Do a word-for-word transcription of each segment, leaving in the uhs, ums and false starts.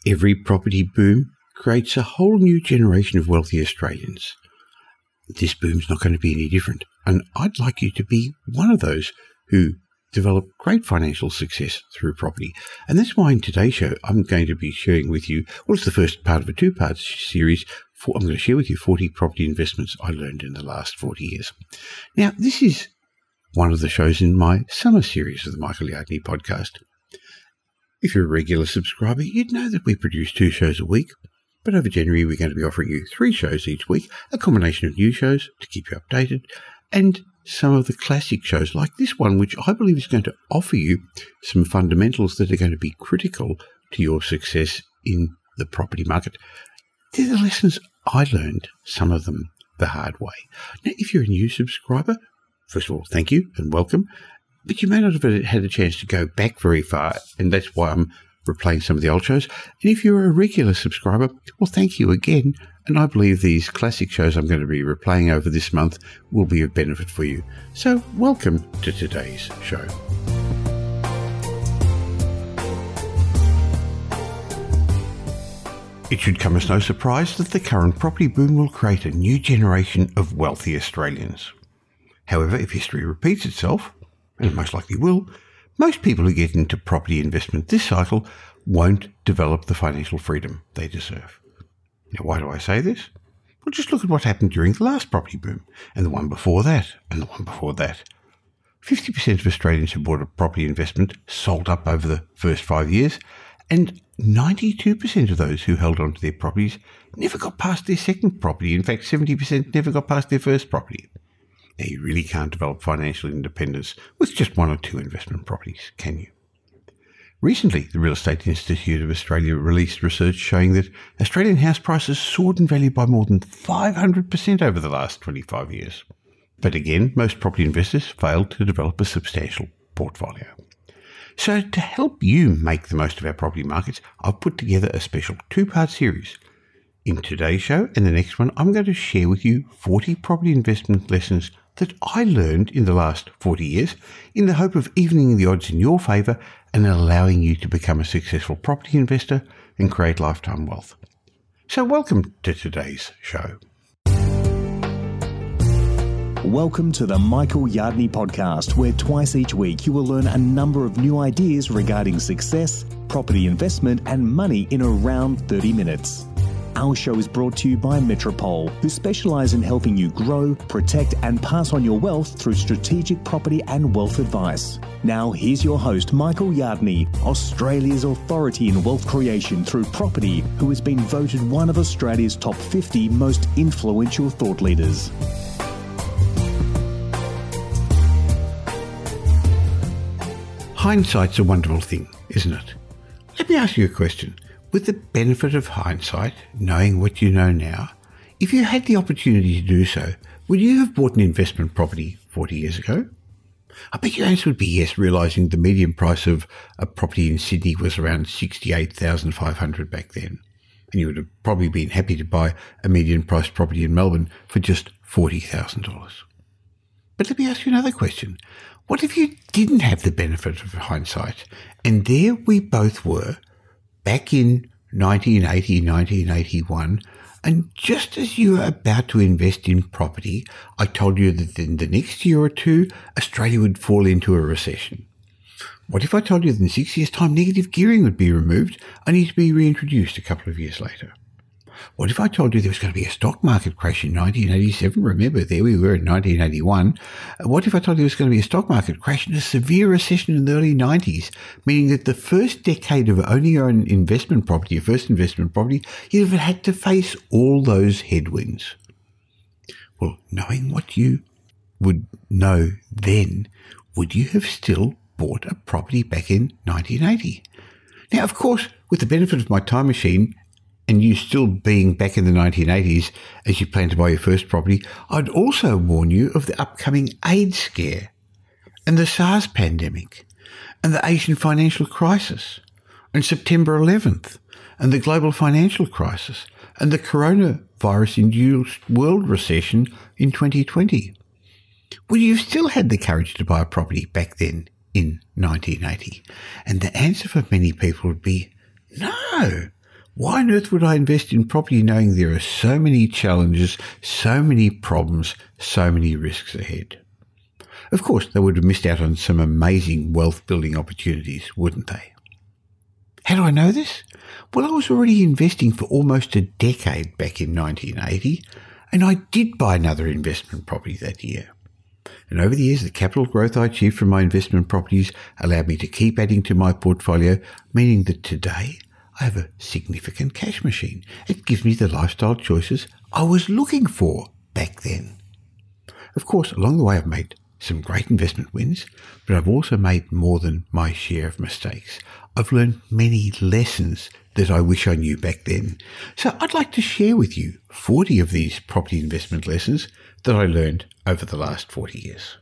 Every property boom creates a whole new generation of wealthy Australians. This boom's not going to be any different, and I'd like you to be one of those who develop great financial success through property. And that's why in today's show, I'm going to be sharing with you, well, it's the first part of a two-part series. For, I'm going to share with you forty property investments I learned in the last forty years. Now, this is one of the shows in my summer series of the Michael Yardney podcast. If you're a regular subscriber, you'd know that we produce two shows a week, but over January we're going to be offering you three shows each week, a combination of new shows to keep you updated, and some of the classic shows like this one, which I believe is going to offer you some fundamentals that are going to be critical to your success in the property market. They're the lessons I learned, some of them the hard way. Now, if you're a new subscriber, first of all, thank you and welcome. But you may not have had a chance to go back very far, and that's why I'm replaying some of the old shows. And if you're a regular subscriber, well, thank you again. And I believe these classic shows I'm going to be replaying over this month will be of benefit for you. So welcome to today's show. It should come as no surprise that the current property boom will create a new generation of wealthy Australians. However, if history repeats itself, and it most likely will, most people who get into property investment this cycle won't develop the financial freedom they deserve. Now, why do I say this? Well, just look at what happened during the last property boom, and the one before that, and the one before that. fifty percent of Australians who bought a property investment sold up over the first five years, and ninety-two percent of those who held on to their properties never got past their second property. In fact, seventy percent never got past their first property. Now, you really can't develop financial independence with just one or two investment properties, can you? Recently, the Real Estate Institute of Australia released research showing that Australian house prices soared in value by more than five hundred percent over the last twenty-five years. But again, most property investors failed to develop a substantial portfolio. So to help you make the most of our property markets, I've put together a special two-part series. In today's show and the next one, I'm going to share with you forty property investment lessons that I learned in the last forty years in the hope of evening the odds in your favour and allowing you to become a successful property investor and create lifetime wealth. So welcome to today's show. Welcome to the Michael Yardney podcast, where twice each week you will learn a number of new ideas regarding success, property investment and money in around thirty minutes. Our show is brought to you by Metropole, who specialise in helping you grow, protect and pass on your wealth through strategic property and wealth advice. Now here's your host, Michael Yardney, Australia's authority in wealth creation through property, who has been voted one of Australia's top fifty most influential thought leaders. Hindsight's a wonderful thing, isn't it? Let me ask you a question. With the benefit of hindsight, knowing what you know now, if you had the opportunity to do so, would you have bought an investment property forty years ago? I bet your answer would be yes, realising the median price of a property in Sydney was around sixty-eight thousand five hundred dollars back then. And you would have probably been happy to buy a median price property in Melbourne for just forty thousand dollars. But let me ask you another question. What if you didn't have the benefit of hindsight, and there we both were, back in nineteen eighty, nineteen eighty-one, and just as you were about to invest in property, I told you that in the next year or two, Australia would fall into a recession. What if I told you that in six years' time, negative gearing would be removed, only to be reintroduced a couple of years later? What if I told you there was going to be a stock market crash in nineteen eighty-seven? Remember, there we were in nineteen eighty-one. What if I told you there was going to be a stock market crash and a severe recession in the early nineties, meaning that the first decade of owning your own investment property, your first investment property, you'd have had to face all those headwinds? Well, knowing what you would know then, would you have still bought a property back in nineteen eighty? Now, of course, with the benefit of my time machine, and you still being back in the nineteen eighties as you plan to buy your first property, I'd also warn you of the upcoming AIDS scare and the SARS pandemic and the Asian financial crisis and September eleventh and the global financial crisis and the coronavirus-induced world recession in twenty twenty. Would you have still had the courage to buy a property back then in nineteen eighty? And the answer for many people would be no. Why on earth would I invest in property knowing there are so many challenges, so many problems, so many risks ahead? Of course, they would have missed out on some amazing wealth-building opportunities, wouldn't they? How do I know this? Well, I was already investing for almost a decade back in nineteen eighty, and I did buy another investment property that year. And over the years, the capital growth I achieved from my investment properties allowed me to keep adding to my portfolio, meaning that today I have a significant cash machine. It gives me the lifestyle choices I was looking for back then. Of course, along the way I've made some great investment wins, but I've also made more than my share of mistakes. I've learned many lessons that I wish I knew back then. So I'd like to share with you forty of these property investment lessons that I learned over the last forty years.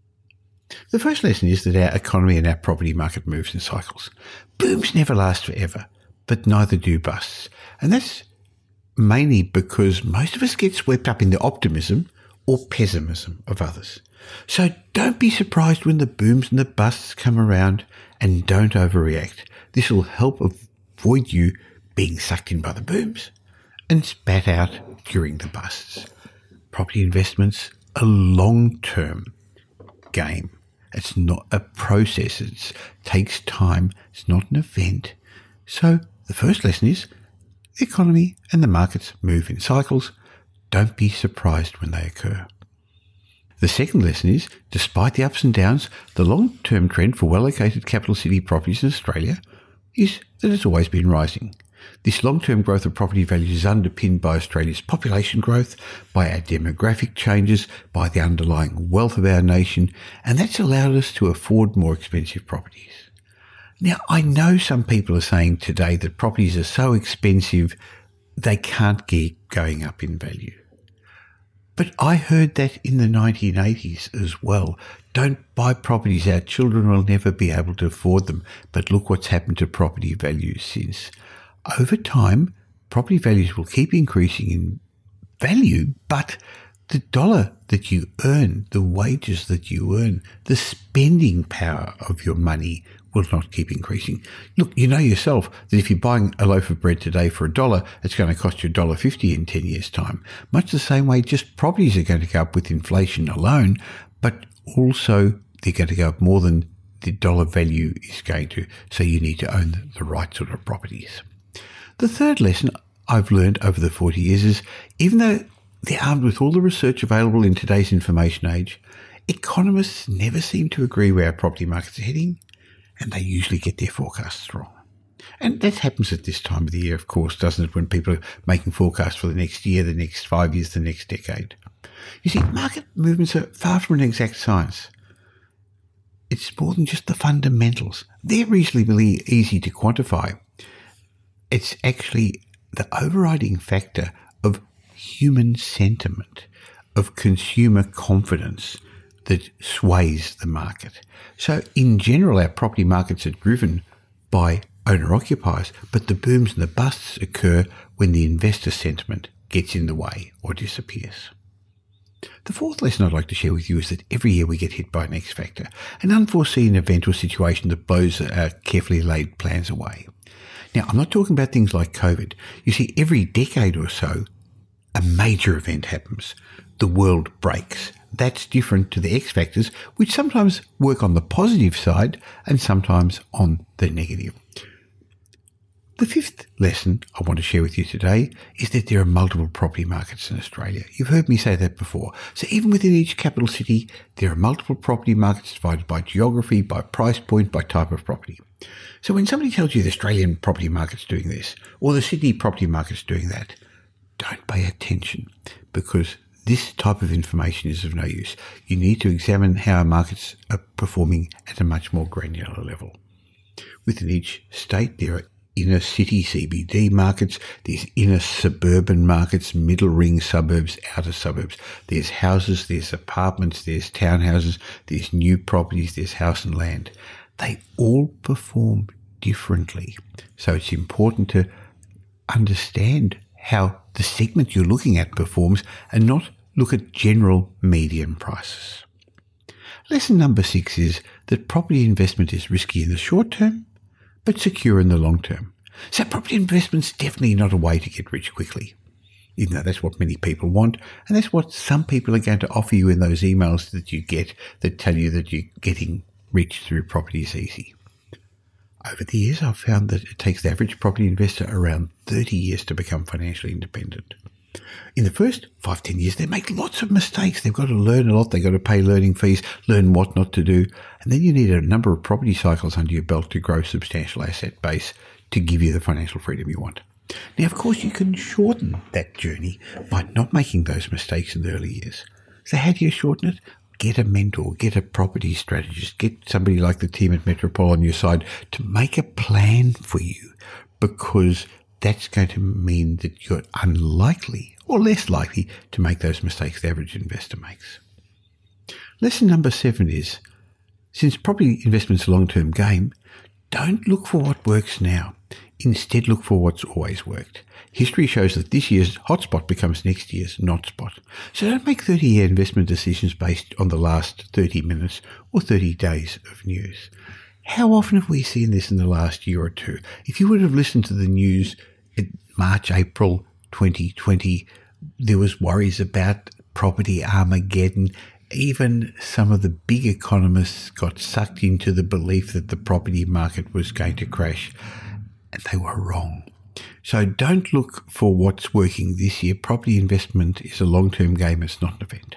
The first lesson is that our economy and our property market moves in cycles. Booms never last forever, but neither do busts. And that's mainly because most of us get swept up in the optimism or pessimism of others. So don't be surprised when the booms and the busts come around, and don't overreact. This will help avoid you being sucked in by the booms and spat out during the busts. Property investment's a long-term game. It's not a process. It takes time. It's not an event. So the first lesson is the economy and the markets move in cycles. Don't be surprised when they occur. The second lesson is, despite the ups and downs, the long-term trend for well-located capital city properties in Australia is that it's always been rising. This long-term growth of property values is underpinned by Australia's population growth, by our demographic changes, by the underlying wealth of our nation, and that's allowed us to afford more expensive properties. Now, I know some people are saying today that properties are so expensive they can't keep going up in value. But I heard that in the nineteen eighties as well. Don't buy properties. Our children will never be able to afford them. But look what's happened to property values since. Over time, property values will keep increasing in value, but the dollar that you earn, the wages that you earn, the spending power of your money will not keep increasing. Look, you know yourself that if you're buying a loaf of bread today for a dollar, it's going to cost you one dollar fifty in ten years' time. Much the same way, just properties are going to go up with inflation alone, but also they're going to go up more than the dollar value is going to. So you need to own the right sort of properties. The third lesson I've learned over the forty years is, even though they're armed with all the research available in today's information age, economists never seem to agree where our property markets are heading, and they usually get their forecasts wrong. And that happens at this time of the year, of course, doesn't it, when people are making forecasts for the next year, the next five years, the next decade. You see, market movements are far from an exact science. It's more than just the fundamentals. They're reasonably easy to quantify. It's actually the overriding factor of human sentiment, of consumer confidence, that sways the market. So in general, our property markets are driven by owner-occupiers, but the booms and the busts occur when the investor sentiment gets in the way or disappears. The fourth lesson I'd like to share with you is that every year we get hit by an X factor, an unforeseen event or situation that blows our carefully laid plans away. Now, I'm not talking about things like COVID. You see, every decade or so, a major event happens. The world breaks. That's different to the X factors, which sometimes work on the positive side and sometimes on the negative. The fifth lesson I want to share with you today is that there are multiple property markets in Australia. You've heard me say that before. So even within each capital city, there are multiple property markets divided by geography, by price point, by type of property. So when somebody tells you the Australian property market's doing this, or the Sydney property market's doing that, don't pay attention, because this type of information is of no use. You need to examine how our markets are performing at a much more granular level. Within each state, there are inner city C B D markets, there's inner suburban markets, middle ring suburbs, outer suburbs. There's houses, there's apartments, there's townhouses, there's new properties, there's house and land. They all perform differently. So it's important to understand how the segment you're looking at performs and not look at general median prices. Lesson number six is that property investment is risky in the short term, but secure in the long term. So property investment's definitely not a way to get rich quickly, even though that's what many people want, and that's what some people are going to offer you in those emails that you get that tell you that you're getting rich through property is easy. Over the years, I've found that it takes the average property investor around thirty years to become financially independent. In the first five, ten years, they make lots of mistakes. They've got to learn a lot. They've got to pay learning fees, learn what not to do. And then you need a number of property cycles under your belt to grow substantial asset base to give you the financial freedom you want. Now, of course, you can shorten that journey by not making those mistakes in the early years. So how do you shorten it? Get a mentor, get a property strategist, get somebody like the team at Metropole on your side to make a plan for you, because that's going to mean that you're unlikely or less likely to make those mistakes the average investor makes. Lesson number seven is, since property investment's a long-term game, don't look for what works now. Instead, look for what's always worked. History shows that this year's hotspot becomes next year's not spot. So don't make thirty-year investment decisions based on the last thirty minutes or thirty days of news. How often have we seen this in the last year or two? If you would have listened to the news in March, April twenty twenty, there was worries about property Armageddon. Even some of the big economists got sucked into the belief that the property market was going to crash, and they were wrong. So don't look for what's working this year. Property investment is a long-term game. It's not an event.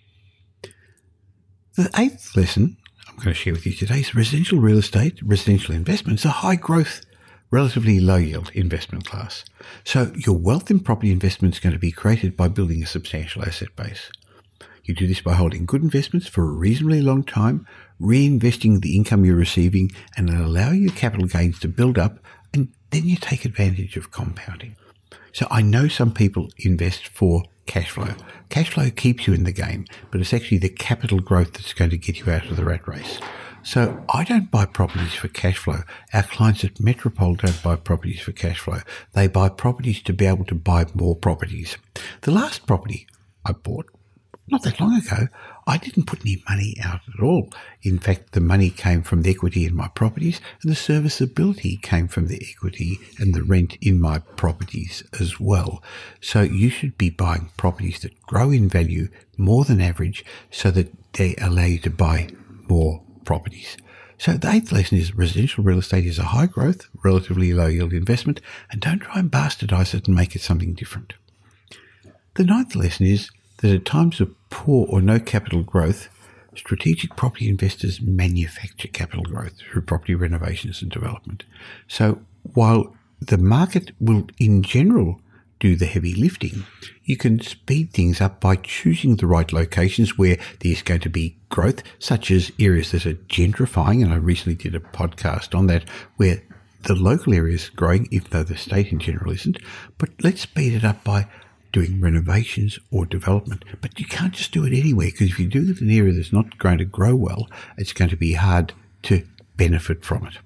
The eighth lesson I'm going to share with you today is residential real estate, residential investment is a high-growth, relatively low-yield investment class. So your wealth in property investment is going to be created by building a substantial asset base. You do this by holding good investments for a reasonably long time, reinvesting the income you're receiving, and allow your capital gains to build up, and then you take advantage of compounding. So I know some people invest for cash flow. Cash flow keeps you in the game, but it's actually the capital growth that's going to get you out of the rat race. So I don't buy properties for cash flow. Our clients at Metropole don't buy properties for cash flow. They buy properties to be able to buy more properties. The last property I bought, not that long ago, I didn't put any money out at all. In fact, the money came from the equity in my properties, and the serviceability came from the equity and the rent in my properties as well. So you should be buying properties that grow in value more than average so that they allow you to buy more properties. So the eighth lesson is residential real estate is a high growth, relatively low yield investment, and don't try and bastardize it and make it something different. The ninth lesson is that at times of poor or no capital growth, strategic property investors manufacture capital growth through property renovations and development. So while the market will in general do the heavy lifting, you can speed things up by choosing the right locations where there's going to be growth, such as areas that are gentrifying, and I recently did a podcast on that, where the local area is growing, even though the state in general isn't. But let's speed it up by doing renovations or development. But you can't just do it anywhere, because if you do it in an area that's not going to grow well, it's going to be hard to benefit from it.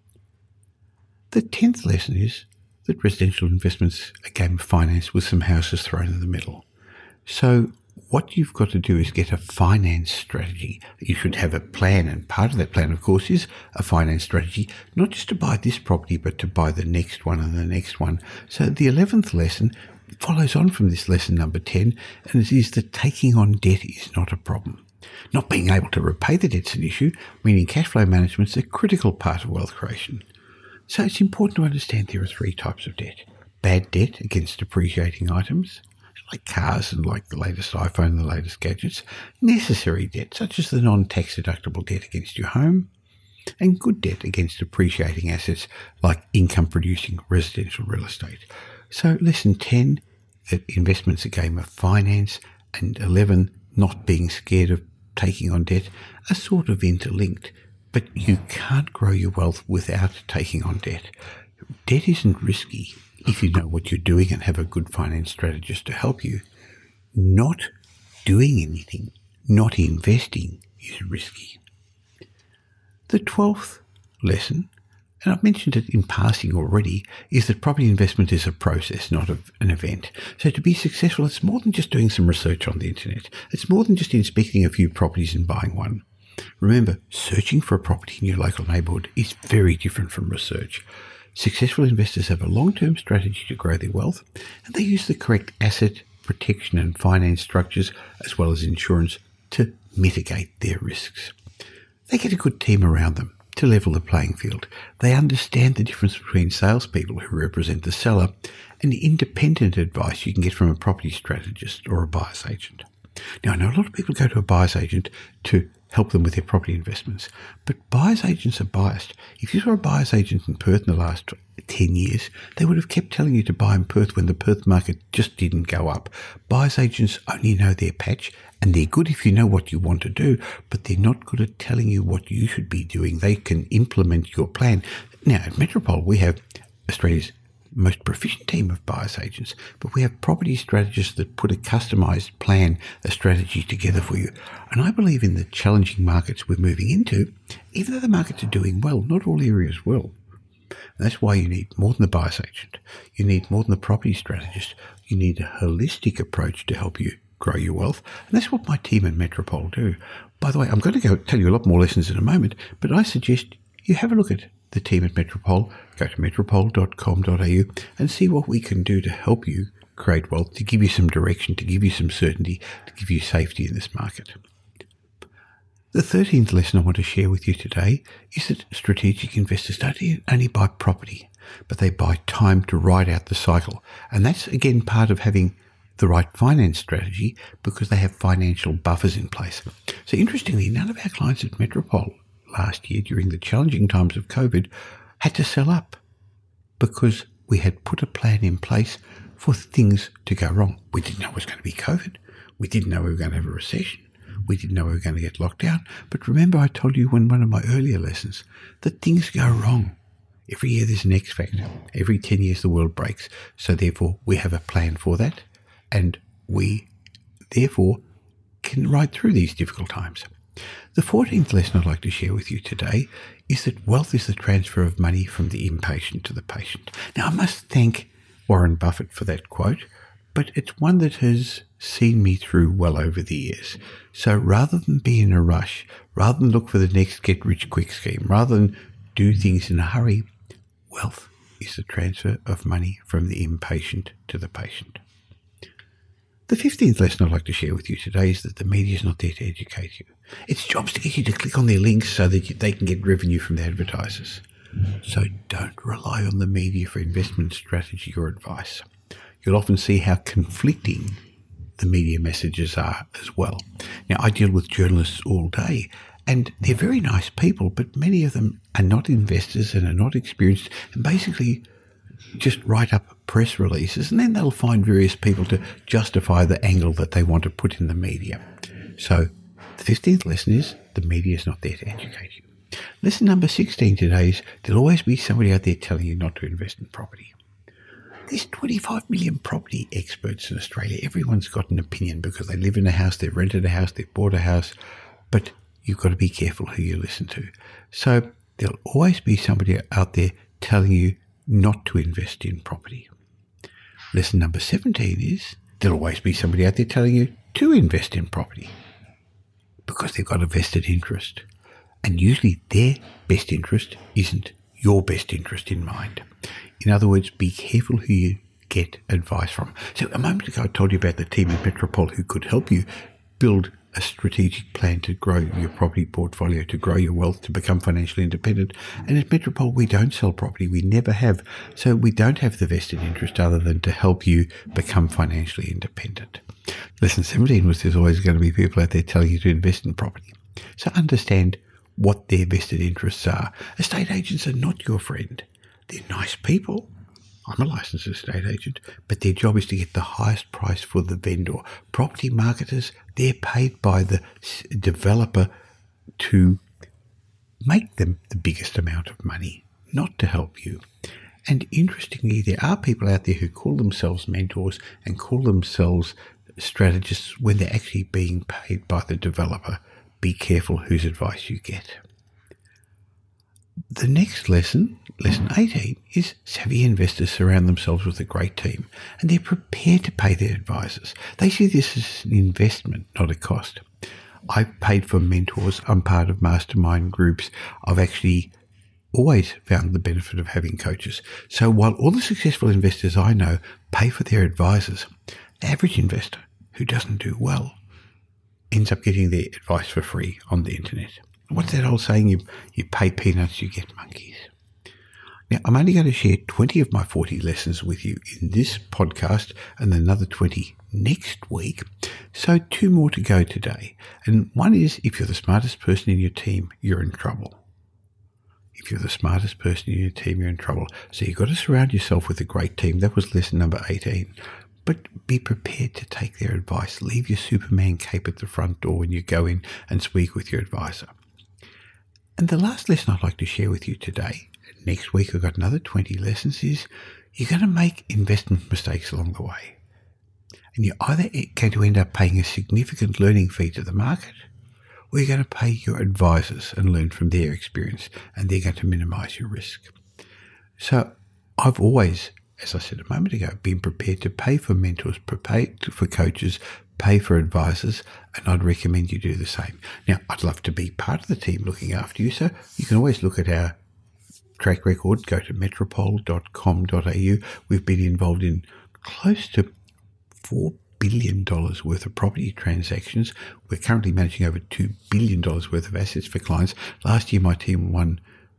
The tenth lesson is that residential investment's a game of finance with some houses thrown in the middle. So what you've got to do is get a finance strategy. You should have a plan, and part of that plan, of course, is a finance strategy, not just to buy this property, but to buy the next one and the next one. So the eleventh lesson follows on from this lesson number ten, and it is that taking on debt is not a problem. Not being able to repay the debt's an issue, meaning cash flow management is a critical part of wealth creation. So it's important to understand there are three types of debt. Bad debt against depreciating items, like cars and like the latest iPhone and the latest gadgets. Necessary debt, such as the non-tax deductible debt against your home. And good debt against depreciating assets, like income-producing residential real estate. So lesson ten, that investment's a game of finance, and eleven, not being scared of taking on debt, are sort of interlinked. But you can't grow your wealth without taking on debt. Debt isn't risky if you know what you're doing and have a good finance strategist to help you. Not doing anything, not investing, is risky. The twelfth lesson, and I've mentioned it in passing already, is that property investment is a process, not an event. So to be successful, it's more than just doing some research on the internet. It's more than just inspecting a few properties and buying one. Remember, searching for a property in your local neighbourhood is very different from research. Successful investors have a long-term strategy to grow their wealth, and they use the correct asset protection and finance structures as well as insurance to mitigate their risks. They get a good team around them to level the playing field. They understand the difference between salespeople who represent the seller and the independent advice you can get from a property strategist or a buyer's agent. Now, I know a lot of people go to a buyer's agent to help them with their property investments, but buyer's agents are biased. If you saw a buyer's agent in Perth in the last ten years, they would have kept telling you to buy in Perth when the Perth market just didn't go up. Buyer's agents only know their patch, and they're good if you know what you want to do, but they're not good at telling you what you should be doing. They can implement your plan. Now, at Metropole, we have Australia's most proficient team of buyer's agents, but we have property strategists that put a customised plan, a strategy together for you. And I believe in the challenging markets we're moving into, even though the markets are doing well, not all areas will. And that's why you need more than the buyer's agent. You need more than the property strategist. You need a holistic approach to help you grow your wealth. And that's what my team at Metropole do. By the way, I'm going to go tell you a lot more lessons in a moment, but I suggest you have a look at the team at Metropole. Go to metropole dot com dot a u and see what we can do to help you create wealth, to give you some direction, to give you some certainty, to give you safety in this market. The thirteenth lesson I want to share with you today is that strategic investors don't only buy property, but they buy time to ride out the cycle. And that's, again, part of having the right finance strategy, because they have financial buffers in place. So interestingly, none of our clients at Metropole last year, during the challenging times of COVID, had to sell up because we had put a plan in place for things to go wrong. We didn't know it was going to be COVID. We didn't know we were going to have a recession. We didn't know we were going to get locked down. But remember, I told you in one of my earlier lessons that things go wrong. Every year there's an X factor. Every ten years the world breaks. So therefore, we have a plan for that. And we, therefore, can ride through these difficult times. The fourteenth lesson I'd like to share with you today is that wealth is the transfer of money from the impatient to the patient. Now, I must thank Warren Buffett for that quote, but it's one that has seen me through well over the years. So rather than be in a rush, rather than look for the next get-rich-quick scheme, rather than do things in a hurry, wealth is the transfer of money from the impatient to the patient. The fifteenth lesson I'd like to share with you today is that the media is not there to educate you. Its job is to get you to click on their links so that they can get revenue from their advertisers. So don't rely on the media for investment strategy or advice. You'll often see how conflicting the media messages are as well. Now, I deal with journalists all day, and they're very nice people, but many of them are not investors and are not experienced, and basically just write up press releases, and then they'll find various people to justify the angle that they want to put in the media. So the fifteenth lesson is the media is not there to educate you. Lesson number sixteen today is there'll always be somebody out there telling you not to invest in property. There's twenty-five million property experts in Australia. Everyone's got an opinion because they live in a house, they've rented a house, they've bought a house, but you've got to be careful who you listen to. So there'll always be somebody out there telling you not to invest in property. Lesson number seventeen is there'll always be somebody out there telling you to invest in property because they've got a vested interest. And usually their best interest isn't your best interest in mind. In other words, be careful who you get advice from. So a moment ago I told you about the team at Metropole who could help you build a strategic plan to grow your property portfolio, to grow your wealth, to become financially independent. And at Metropole, we don't sell property. We never have. So we don't have the vested interest other than to help you become financially independent. Lesson seventeen was there's always going to be people out there telling you to invest in property. So understand what their vested interests are. Estate agents are not your friend. They're nice people. I'm a licensed estate agent, but their job is to get the highest price for the vendor. Property marketers, they're paid by the developer to make them the biggest amount of money, not to help you. And interestingly, there are people out there who call themselves mentors and call themselves strategists when they're actually being paid by the developer. Be careful whose advice you get. The next lesson, lesson eighteen, is savvy investors surround themselves with a great team and they're prepared to pay their advisors. They see this as an investment, not a cost. I've paid for mentors. I'm part of mastermind groups. I've actually always found the benefit of having coaches. So while all the successful investors I know pay for their advisors, the average investor who doesn't do well ends up getting their advice for free on the internet. What's that old saying? You, you pay peanuts, you get monkeys. Now, I'm only going to share twenty of my forty lessons with you in this podcast and another twenty next week. So two more to go today. And one is, if you're the smartest person in your team, you're in trouble. If you're the smartest person in your team, you're in trouble. So you've got to surround yourself with a great team. That was lesson number eighteen. But be prepared to take their advice. Leave your Superman cape at the front door when you go in and speak with your advisor. And the last lesson I'd like to share with you today, next week I've got another twenty lessons, is you're going to make investment mistakes along the way. And you're either going to end up paying a significant learning fee to the market, or you're going to pay your advisors and learn from their experience, and they're going to minimize your risk. So I've always, as I said a moment ago, been prepared to pay for mentors, pay for coaches, pay for advisors, and I'd recommend you do the same. Now, I'd love to be part of the team looking after you, so you can always look at our track record. Go to metropole dot com dot a u. We've been involved in close to four billion dollars worth of property transactions. We're currently managing over two billion dollars worth of assets for clients. Last year, my team won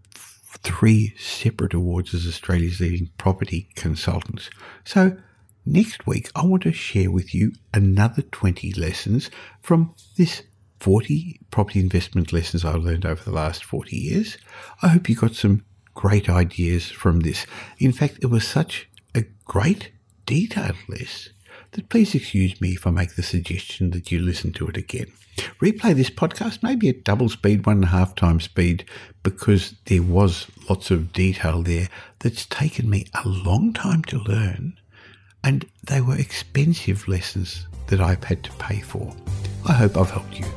three separate awards as Australia's leading property consultants. So next week, I want to share with you another twenty lessons from this forty property investment lessons I learned over the last forty years. I hope you got some great ideas from this. In fact, it was such a great detailed list that please excuse me if I make the suggestion that you listen to it again. Replay this podcast maybe at double speed, one and a half times speed, because there was lots of detail there that's taken me a long time to learn, and they were expensive lessons that I've had to pay for. I hope I've helped you.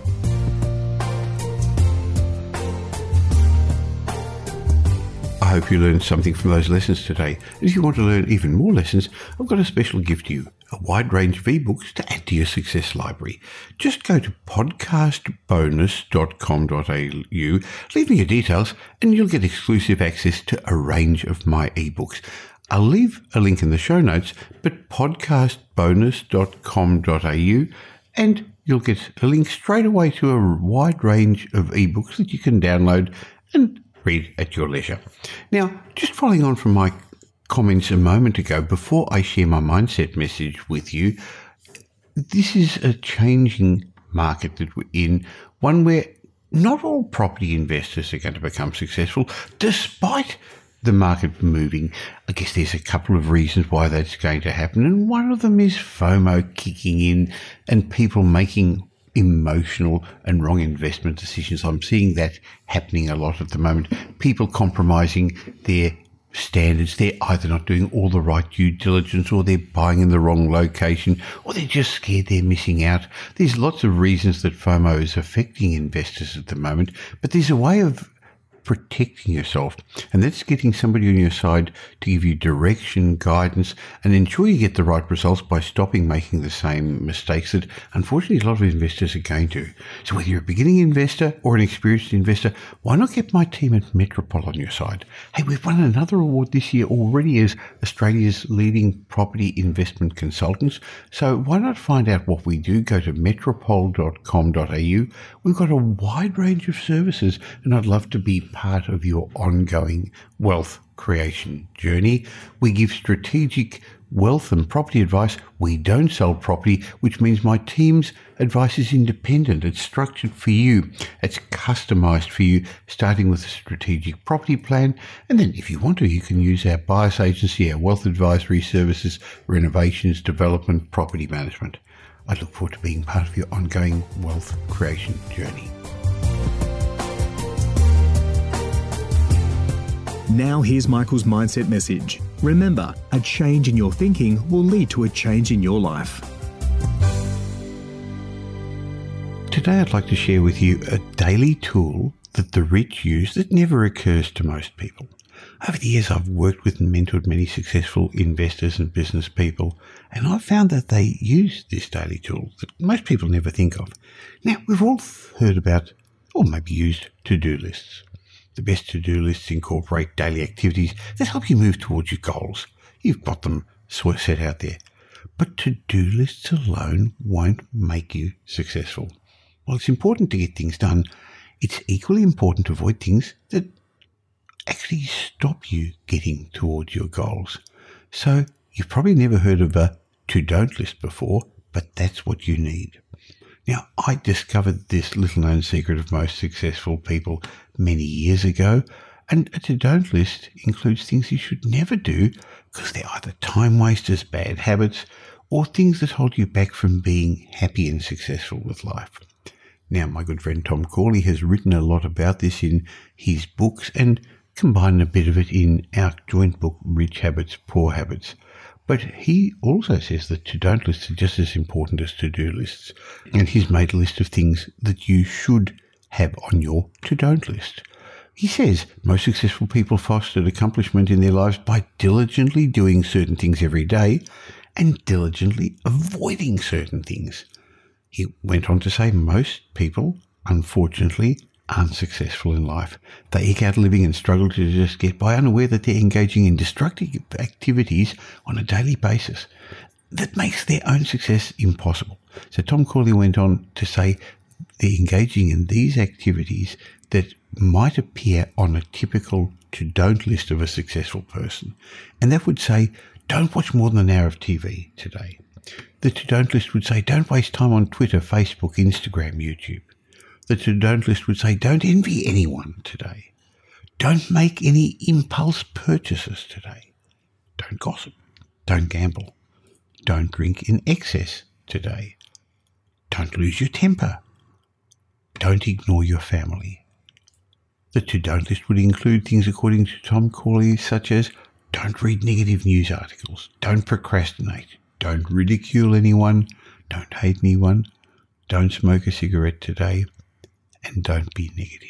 I hope you learned something from those lessons today. If you want to learn even more lessons, I've got a special gift to you, a wide range of ebooks to add to your success library. Just go to podcast bonus dot com dot a u, leave me your details, and you'll get exclusive access to a range of my ebooks. I'll leave a link in the show notes, but podcast bonus dot com dot a u, and you'll get a link straight away to a wide range of ebooks that you can download and read at your leisure. Now, just following on from my comments a moment ago, before I share my mindset message with you, this is a changing market that we're in, one where not all property investors are going to become successful, despite the market moving. I guess there's a couple of reasons why that's going to happen, and one of them is FOMO kicking in and people making emotional and wrong investment decisions. I'm seeing that happening a lot at the moment. People compromising their standards. They're either not doing all the right due diligence, or they're buying in the wrong location, or they're just scared they're missing out. There's lots of reasons that FOMO is affecting investors at the moment, but there's a way of protecting yourself, and that's getting somebody on your side to give you direction, guidance, and ensure you get the right results by stopping making the same mistakes that unfortunately a lot of investors are going to. So whether you're a beginning investor or an experienced investor, why not get my team at Metropole on your side? Hey, we've won another award this year already as Australia's leading property investment consultants. So why not find out what we do? Go to metropole dot com dot a u. We've got a wide range of services, and I'd love to be part of your ongoing wealth creation journey. We give strategic wealth and property advice. We don't sell property, which means my team's advice is independent. It's structured for you. It's customized for you, starting with a strategic property plan. And then if you want to, you can use our buyer's agency, our wealth advisory services, renovations, development, property management. I look forward to being part of your ongoing wealth creation journey. Now here's Michael's mindset message. Remember, a change in your thinking will lead to a change in your life. Today I'd like to share with you a daily tool that the rich use that never occurs to most people. Over the years I've worked with and mentored many successful investors and business people, and I've found that they use this daily tool that most people never think of. Now, we've all heard about, or maybe used, to-do lists. The best to-do lists incorporate daily activities that help you move towards your goals. You've got them set out there. But to-do lists alone won't make you successful. While it's important to get things done, it's equally important to avoid things that actually stop you getting towards your goals. So you've probably never heard of a to-don't list before, but that's what you need. Now, I discovered this little-known secret of most successful people many years ago, and a to-don't list includes things you should never do because they're either time wasters, bad habits, or things that hold you back from being happy and successful with life. Now, my good friend Tom Corley has written a lot about this in his books and combined a bit of it in our joint book, Rich Habits, Poor Habits. But he also says that to-don't lists are just as important as to-do lists. And he's made a list of things that you should have on your to-don't list. He says most successful people fostered accomplishment in their lives by diligently doing certain things every day and diligently avoiding certain things. He went on to say most people, unfortunately, aren't successful in life. They eke out a living and struggle to just get by, unaware that they're engaging in destructive activities on a daily basis. That makes their own success impossible. So Tom Corley went on to say they're engaging in these activities that might appear on a typical to-don't list of a successful person. And that would say, don't watch more than an hour of T V today. The to-don't list would say, don't waste time on Twitter, Facebook, Instagram, YouTube. The to-don't list would say, don't envy anyone today. Don't make any impulse purchases today. Don't gossip. Don't gamble. Don't drink in excess today. Don't lose your temper. Don't ignore your family. The to-don't list would include things, according to Tom Corley, such as don't read negative news articles. Don't procrastinate. Don't ridicule anyone. Don't hate anyone. Don't smoke a cigarette today. And don't be negative.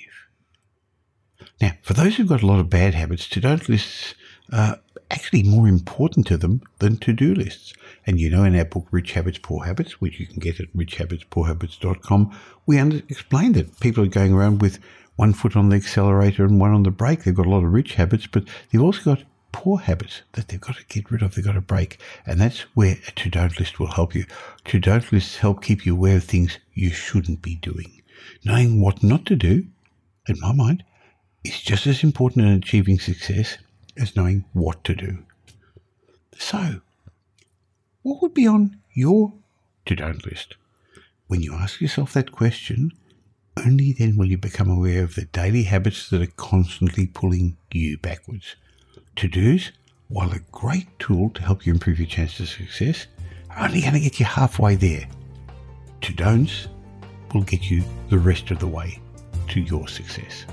Now, for those who've got a lot of bad habits, to-don't lists are actually more important to them than to-do lists. And you know, in our book, Rich Habits, Poor Habits, which you can get at rich habits poor habits dot com, we under- explained that people are going around with one foot on the accelerator and one on the brake. They've got a lot of rich habits, but they've also got poor habits that they've got to get rid of, they've got to break. And that's where a to-don't list will help you. To-don't lists help keep you aware of things you shouldn't be doing. Knowing what not to do, in my mind, is just as important in achieving success as knowing what to do. So, what would be on your to-don't list? When you ask yourself that question, only then will you become aware of the daily habits that are constantly pulling you backwards. To-dos, while a great tool to help you improve your chances of success, are only going to get you halfway there. To-don'ts will get you the rest of the way to your success.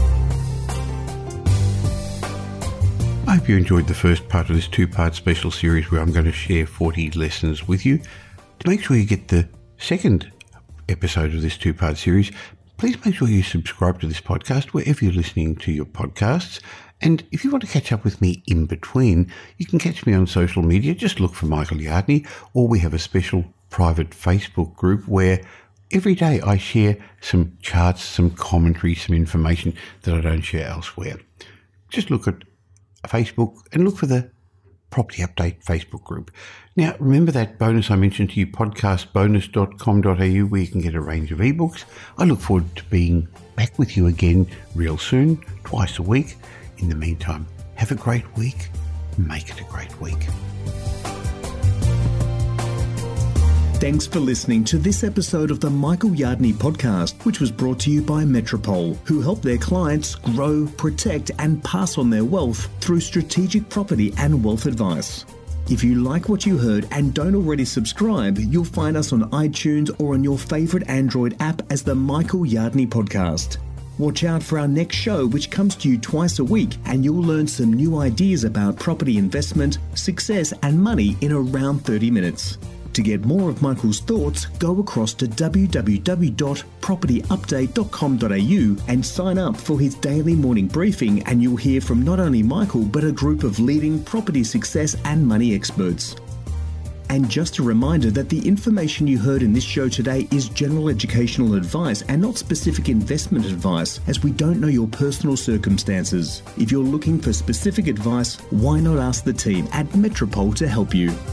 I hope you enjoyed the first part of this two-part special series where I'm going to share forty lessons with you. To make sure you get the second episode of this two-part series, please make sure you subscribe to this podcast wherever you're listening to your podcasts. And if you want to catch up with me in between, you can catch me on social media. Just look for Michael Yardney, or we have a special private Facebook group where every day I share some charts, some commentary, some information that I don't share elsewhere. Just look at Facebook and look for the Property Update Facebook group. Now, remember that bonus I mentioned to you, podcast bonus dot com dot a u, where you can get a range of ebooks. I look forward to being back with you again real soon, twice a week. In the meantime, have a great week. Make it a great week. Thanks for listening to this episode of the Michael Yardney podcast, which was brought to you by Metropole, who help their clients grow, protect, and pass on their wealth through strategic property and wealth advice. If you like what you heard and don't already subscribe, you'll find us on iTunes or on your favourite Android app as the Michael Yardney podcast. Watch out for our next show, which comes to you twice a week, and you'll learn some new ideas about property investment, success, and money in around thirty minutes. To get more of Michael's thoughts, go across to w w w dot property update dot com dot a u and sign up for his daily morning briefing, and you'll hear from not only Michael but a group of leading property success and money experts. And just a reminder that the information you heard in this show today is general educational advice and not specific investment advice, as we don't know your personal circumstances. If you're looking for specific advice, why not ask the team at Metropole to help you?